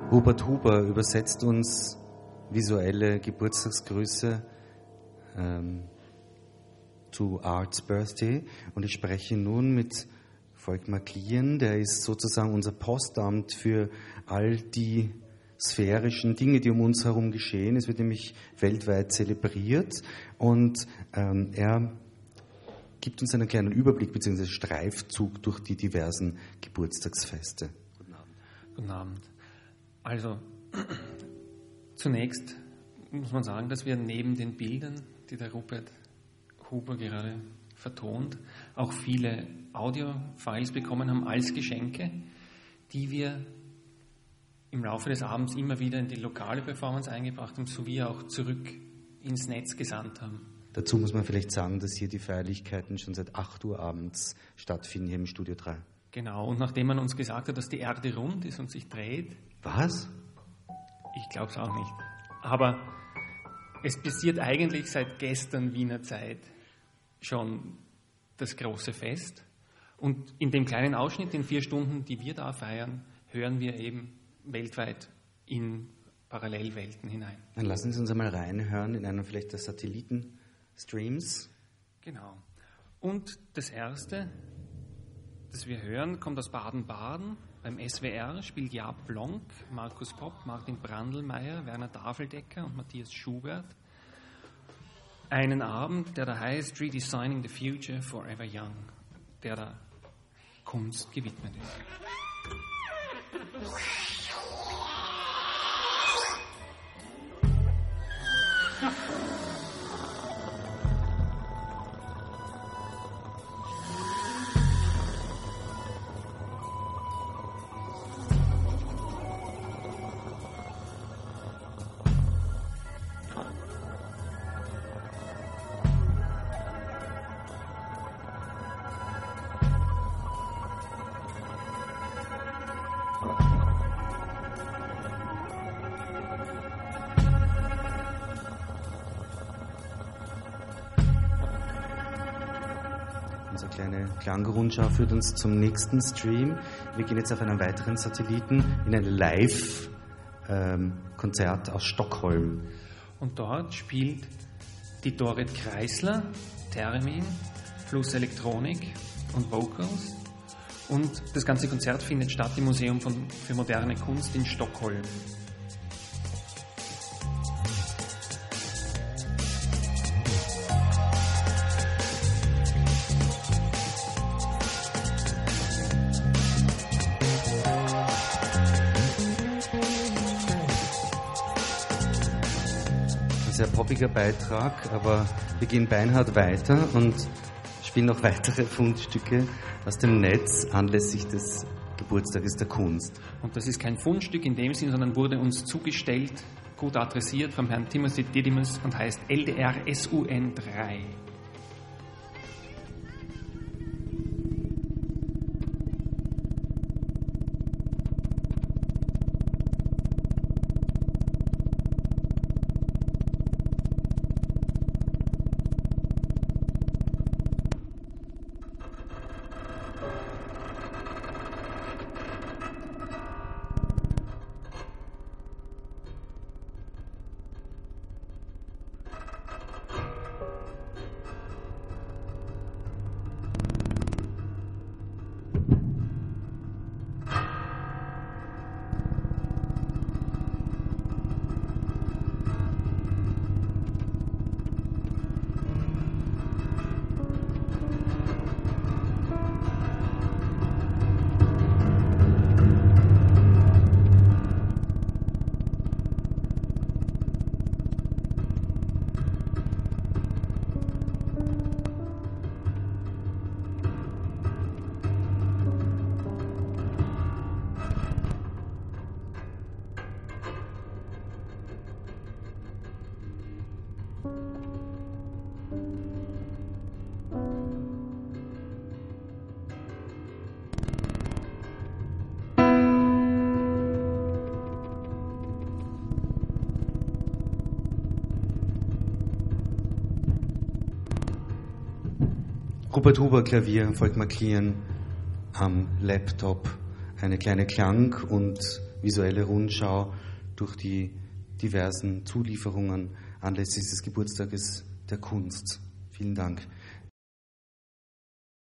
Hubert Huber übersetzt uns visuelle Geburtstagsgrüße zu Art's Birthday, und ich spreche nun mit Volkmar Klien, der ist sozusagen unser Postamt für all die sphärischen Dinge, die um uns herum geschehen. Es wird nämlich weltweit zelebriert, und er gibt uns einen kleinen Überblick bzw. Streifzug durch die diversen Geburtstagsfeste. Guten Abend. Guten Abend. Also, zunächst muss man sagen, dass wir neben den Bildern, die der Rupert Huber gerade vertont, auch viele Audio-Files bekommen haben als Geschenke, die wir im Laufe des Abends immer wieder in die lokale Performance eingebracht haben, sowie auch zurück ins Netz gesandt haben. Dazu muss man vielleicht sagen, dass hier die Feierlichkeiten schon seit 8 Uhr abends stattfinden, hier im Studio 3. Genau, und nachdem man uns gesagt hat, dass die Erde rund ist und sich dreht... Was? Ich glaube es auch nicht. Aber es passiert eigentlich seit gestern Wiener Zeit schon das große Fest. Und in dem kleinen Ausschnitt, in 4 Stunden, die wir da feiern, hören wir eben weltweit in Parallelwelten hinein. Dann lassen Sie uns einmal reinhören in einen vielleicht der Satellitenstreams. Genau. Und das Erste, das wir hören, kommt aus Baden-Baden. Beim SWR spielt Jaap Blanc, Markus Popp, Martin Brandlmeier, Werner Tafeldecker und Matthias Schubert einen Abend, der da heißt Redesigning the Future Forever Young, der der Kunst gewidmet ist. Unsere kleine Klangrundschau führt uns zum nächsten Stream. Wir gehen jetzt auf einen weiteren Satelliten in ein Live-Konzert aus Stockholm. Und dort spielt die Dorit Kreisler, Theremin, plus Elektronik und Vocals. Und das ganze Konzert findet statt im Museum für moderne Kunst in Stockholm. Sehr poppiger Beitrag, aber wir gehen beinhart weiter und spielen noch weitere Fundstücke aus dem Netz anlässlich des Geburtstages der Kunst. Und das ist kein Fundstück in dem Sinn, sondern wurde uns zugestellt, gut adressiert vom Herrn Timothy Didymus und heißt LDR SUN 3. Rupert Huber Klavier, Volkmar Klien am Laptop, eine kleine Klang- und visuelle Rundschau durch die diversen Zulieferungen anlässlich des Geburtstages der Kunst. Vielen Dank.